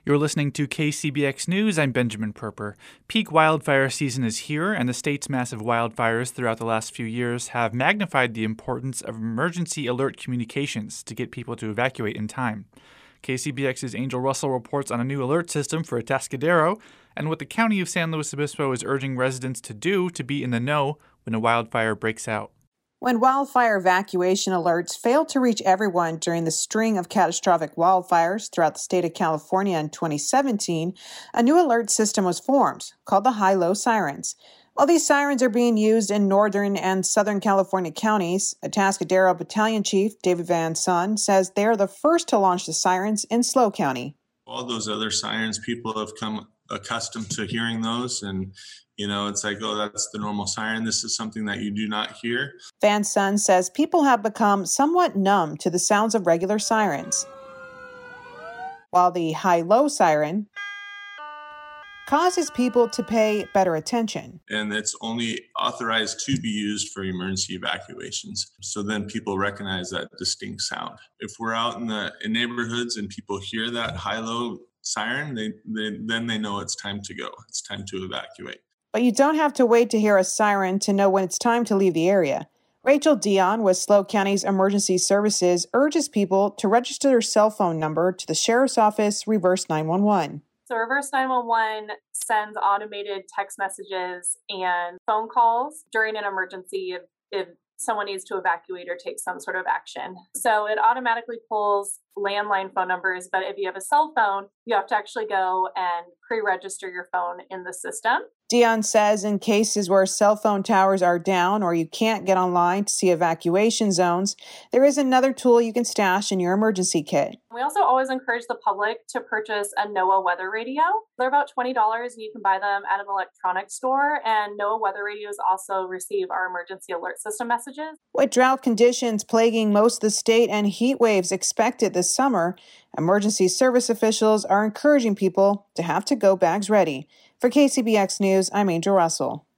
You're listening to KCBX News. I'm Benjamin Perper. Peak wildfire season is here, and the state's massive wildfires throughout the last few years have magnified the importance of emergency alert communications to get people to evacuate in time. KCBX's Angel Russell reports on a new alert system for Atascadero and what the County of San Luis Obispo is urging residents to do to be in the know when a wildfire breaks out. When wildfire evacuation alerts failed to reach everyone during the string of catastrophic wildfires throughout the state of California in 2017, a new alert system was formed called the High-Low Sirens. While these sirens are being used in northern and southern California counties, Atascadero Battalion Chief David Van Son says they are the first to launch the sirens in SLO County. All those other sirens, people have come accustomed to hearing those, and it's like, oh, that's the normal siren. This is something that you do not hear. Van Son says people have become somewhat numb to the sounds of regular sirens, while the high-low siren causes people to pay better attention. And it's only authorized to be used for emergency evacuations. So then people recognize that distinct sound. If we're out in neighborhoods and people hear that high-low siren, then they know it's time to go. It's time to evacuate. But you don't have to wait to hear a siren to know when it's time to leave the area. Rachel Dion with SLO County's Emergency Services urges people to register their cell phone number to the Sheriff's Office Reverse 911. So Reverse 911 sends automated text messages and phone calls during an emergency if someone needs to evacuate or take some sort of action. So it automatically pulls landline phone numbers, but if you have a cell phone, you have to actually go and pre-register your phone in the system. Dion says in cases where cell phone towers are down or you can't get online to see evacuation zones, there is another tool you can stash in your emergency kit. We also always encourage the public to purchase a NOAA weather radio. They're about $20 and you can buy them at an electronics store. And NOAA weather radios also receive our emergency alert system messages. With drought conditions plaguing most of the state and heat waves expected this summer, emergency service officials are encouraging people to have to-go bags ready. For KCBX News, I'm Angel Russell.